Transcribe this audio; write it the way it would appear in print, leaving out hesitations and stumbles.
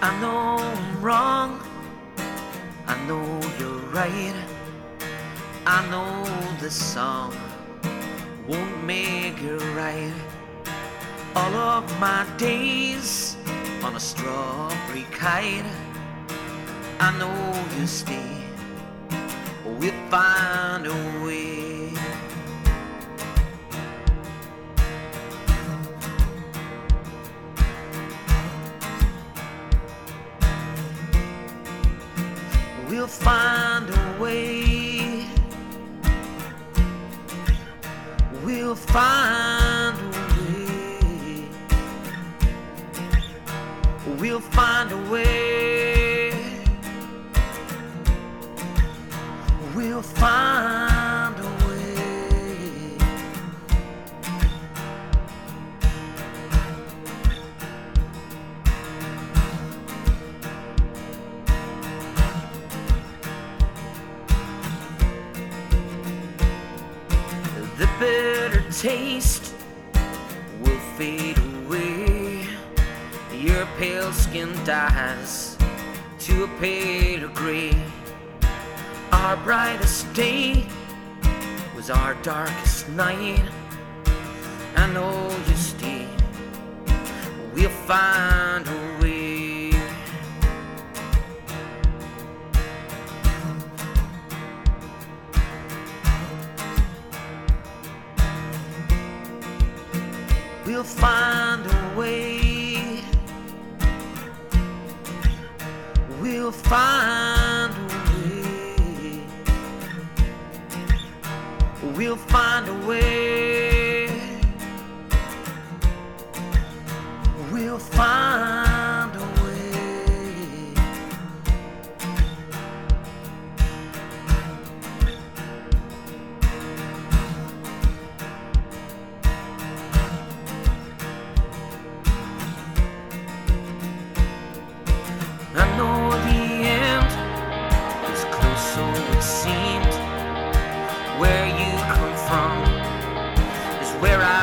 I know I'm wrong, I know you're right. I know this song won't make it right. All of my days on a strawberry kite, I know you stay, we'll find a way. We'll find a way. We'll find a way. We'll find a way. We'll find a way. The bitter taste will fade away. Your pale skin dies to a paler gray. Our brightest day was our darkest night. I know you stay, we'll find a way. We'll find a way. We'll find a way. We'll find a way. We'll find a way. I know the end is close, so it seemed. Where you come from is where I